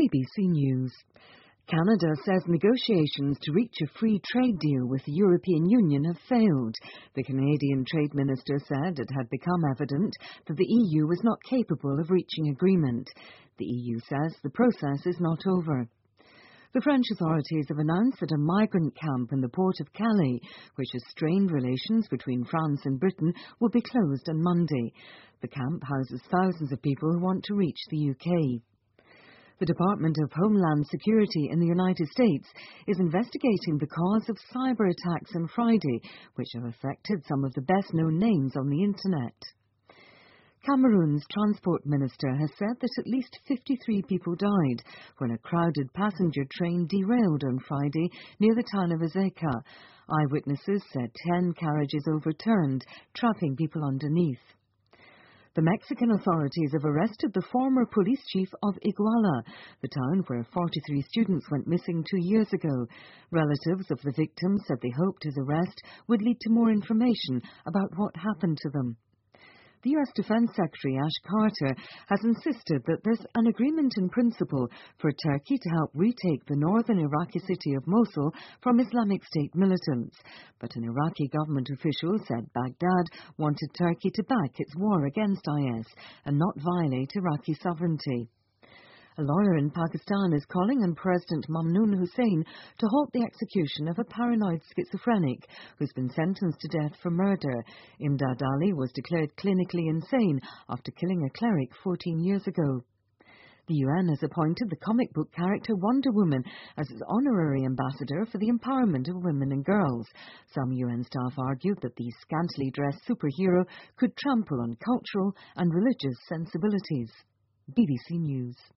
BBC News. Canada says negotiations to reach a free trade deal with the European Union have failed. The Canadian Trade Minister said it had become evident that the EU was not capable of reaching agreement. The EU says the process is not over. The French authorities have announced that a migrant camp in the port of Calais, which has strained relations between France and Britain, will be closed on Monday. The camp houses thousands of people who want to reach the UK. The Department of Homeland Security in the United States is investigating the cause of cyber attacks on Friday, which have affected some of the best-known names on the Internet. Cameroon's transport minister has said that at least 53 people died when a crowded passenger train derailed on Friday near the town of Azeka. Eyewitnesses said 10 carriages overturned, trapping people underneath. The Mexican authorities have arrested the former police chief of Iguala, the town where 43 students went missing 2 years ago. Relatives of the victims said they hoped his arrest would lead to more information about what happened to them. The U.S. Defense Secretary Ash Carter has insisted that there's an agreement in principle for Turkey to help retake the northern Iraqi city of Mosul from Islamic State militants. But an Iraqi government official said Baghdad wanted Turkey to back its war against IS and not violate Iraqi sovereignty. A lawyer in Pakistan is calling on President Mamnoon Hussain to halt the execution of a paranoid schizophrenic who's been sentenced to death for murder. Imdad Ali was declared clinically insane after killing a cleric 14 years ago. The UN has appointed the comic book character Wonder Woman as its honorary ambassador for the empowerment of women and girls. Some UN staff argued that the scantily dressed superhero could trample on cultural and religious sensibilities. BBC News.